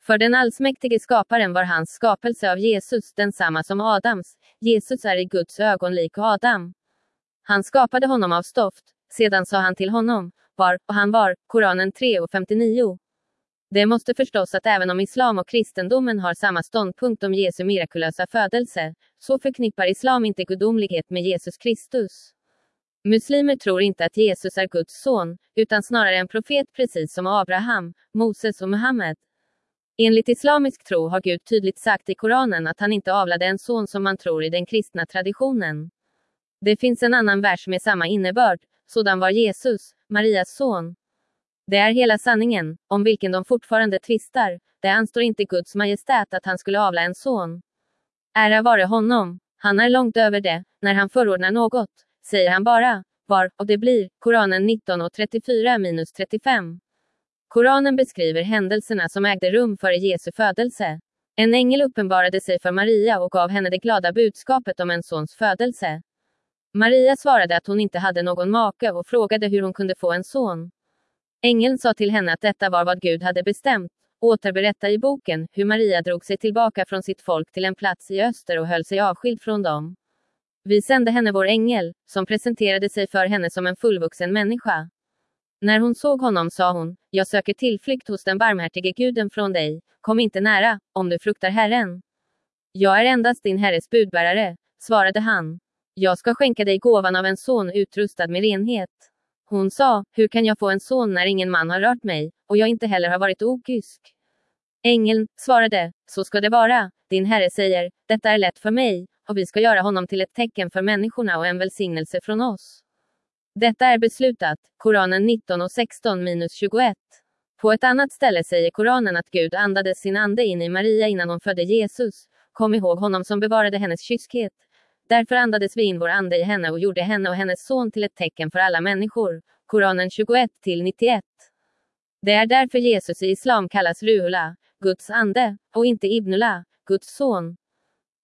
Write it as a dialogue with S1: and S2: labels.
S1: För den allsmäktige skaparen var hans skapelse av Jesus densamma som Adams. Jesus är i Guds ögon lik Adam. Han skapade honom av stoft. Sedan sa han till honom, var, och han var. Koranen 3:59. Det måste förstås att även om islam och kristendomen har samma ståndpunkt om Jesu mirakulösa födelse, så förknippar islam inte gudomlighet med Jesus Kristus. Muslimer tror inte att Jesus är Guds son, utan snarare en profet precis som Abraham, Moses och Muhammed. Enligt islamisk tro har Gud tydligt sagt i Koranen att han inte avlade en son som man tror i den kristna traditionen. Det finns en annan vers med samma innebörd, sådan var Jesus, Marias son. Det är hela sanningen, om vilken de fortfarande tvistar. Det anstår inte Guds majestät att han skulle avla en son. Ära vare honom, han är långt över det. När han förordnar något, säger han bara, var, och det blir. Koranen 19:34-35. Koranen beskriver händelserna som ägde rum före Jesu födelse. En ängel uppenbarade sig för Maria och gav henne det glada budskapet om en sons födelse. Maria svarade att hon inte hade någon make och frågade hur hon kunde få en son. Ängeln sa till henne att detta var vad Gud hade bestämt. Återberättar i boken hur Maria drog sig tillbaka från sitt folk till en plats i öster och höll sig avskild från dem. Vi sände henne vår ängel, som presenterade sig för henne som en fullvuxen människa. När hon såg honom sa hon, jag söker tillflykt hos den barmhärtige guden från dig, kom inte nära, om du fruktar Herren. Jag är endast din herres budbärare, svarade han. Jag ska skänka dig gåvan av en son utrustad med renhet. Hon sa, hur kan jag få en son när ingen man har rört mig, och jag inte heller har varit okysk? Ängeln svarade, så ska det vara, din herre säger, detta är lätt för mig, och vi ska göra honom till ett tecken för människorna och en välsignelse från oss. Detta är beslutat, Koranen 19:16-21. På ett annat ställe säger Koranen att Gud andades sin ande in i Maria innan hon födde Jesus. Kom ihåg honom som bevarade hennes kyskhet. Därför andades vi in vår ande i henne och gjorde henne och hennes son till ett tecken för alla människor. Koranen 21-91. Det är därför Jesus i islam kallas Ruhullah, Guds ande, och inte Ibnullah, Guds son.